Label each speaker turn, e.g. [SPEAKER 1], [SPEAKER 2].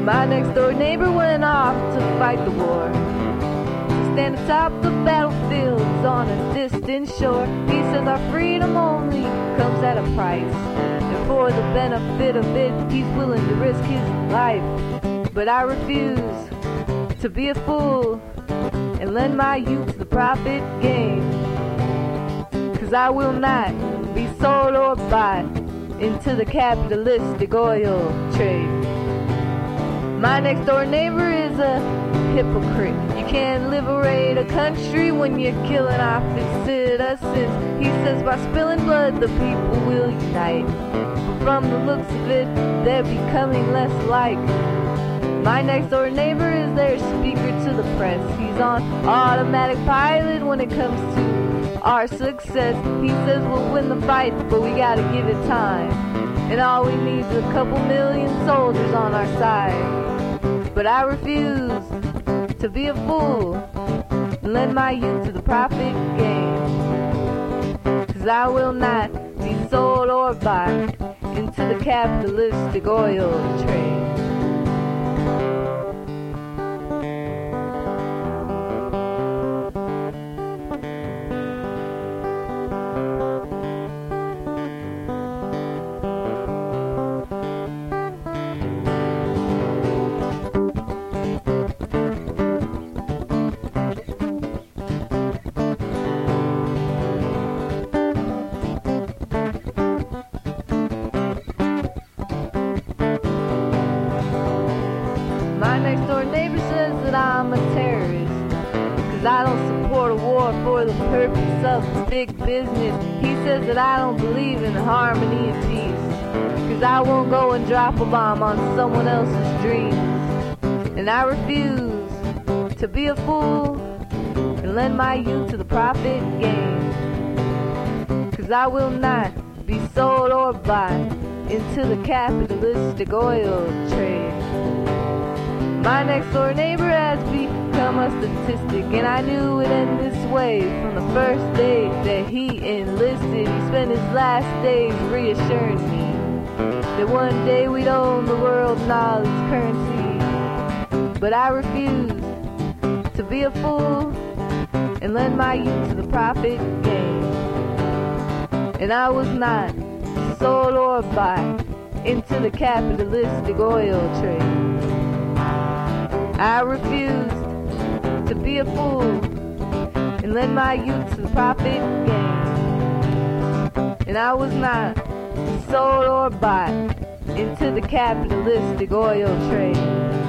[SPEAKER 1] My next door neighbor went off to fight the war, to stand atop the battlefields on a distant shore. He says our freedom only comes at a price, and for the benefit of it, he's willing to risk his life. But I refuse to be a fool and lend my youth the profit gain, 'cause I will not be sold or bought into the capitalistic oil trade. My next door neighbor is a hypocrite. You can't liberate a country when you're killing off its citizens. He says by spilling blood the people will unite, but from the looks of it they're becoming less alike. My next door neighbor is their speaker to the press. He's on automatic pilot when it comes to our success. He says we'll win the fight, but we gotta give it time, and all we need is a couple million soldiers on our side. But I refuse to be a fool and lend my youth to the profit gain, 'cause I will not be sold or bought into the capitalistic oil trade. My next door neighbor says that I'm a terrorist, 'cause I don't support a war for the purpose of big business. He says that I don't believe in harmony and peace, 'cause I won't go and drop a bomb on someone else's dreams. And I refuse to be a fool and lend my youth to the profit gain, 'cause I will not be sold or bought into the capitalistic oil trade. My next door neighbor has become a statistic, and I knew it in this way from the first day that he enlisted. He spent his last days reassuring me that one day we'd own the world and all its currency. But I refuse to be a fool and lend my youth to the profit gain, and I was not sold or bought into the capitalistic oil trade. I refused to be a fool and lend my youth to the profit gain, and I was not sold or bought into the capitalistic oil trade.